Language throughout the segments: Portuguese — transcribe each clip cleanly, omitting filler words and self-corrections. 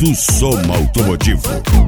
Aumento som automotivo.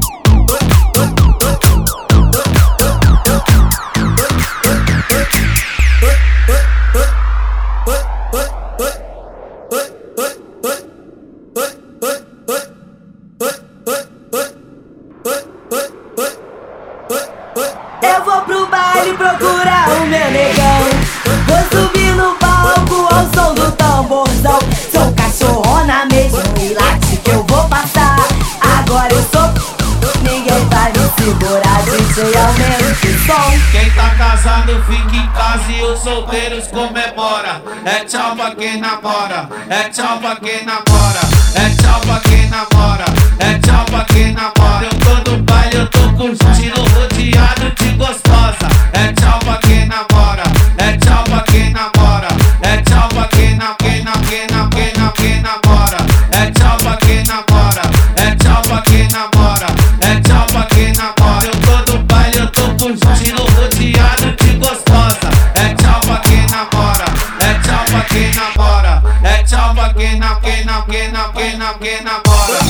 Eu vou pro baile procurar o meu negão. Vou subir no palco ao som do tamborzão. Sou cachorrona mesmo e late que eu vou passar. Agora eu sou, ninguém vai me segurar. DJ aumenta o som. Quem tá casado fica em casa e os solteiros comemora. É tchau pra quem namora, é tchau pra quem namora, é tchau pra quem namora, é tchau pra quem namora. Eu tô no baile, eu tô curtindo, rodeado de gostosa. É tchau pra quem namora, é tchau pra quem namora, é tchau pra quem namora, quem namora. É tchau pra quem namora, é tchau pra quem namora, é tchau pra quem namora. Eu tô no baile, eu tô curtindo, rodeado de gostosa. É tchau pra quem namora, é tchau pra quem namora, é tchau pra quem namora.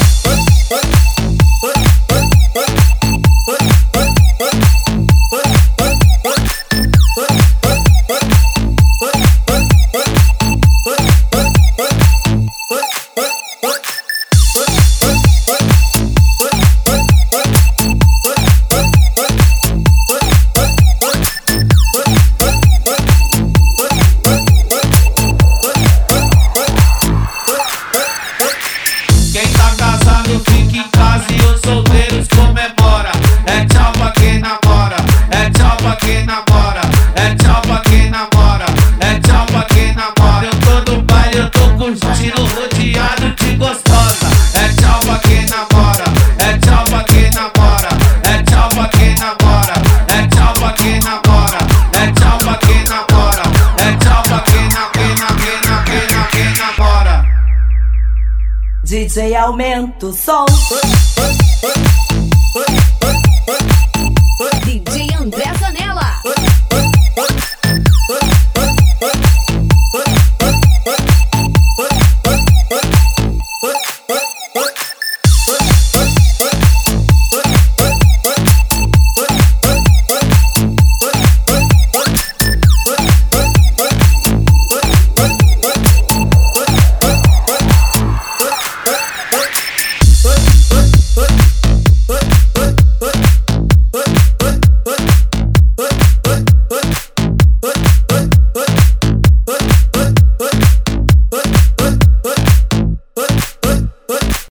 Quem tá casado fica em casa e os solteiros comemora. É tchau pra quem namora, é tchau pra quem namora, é tchau pra quem namora, é tchau pra quem namora. Eu tô no baile, eu tô curtindo, rodeado de gostosa. É tchau pra quem namora, é tchau pra quem namora, é tchau pra quem namora, é tchau pra quem namora, é tchau pra quem namora, é tchau pra quem namora. DJ aumenta o som.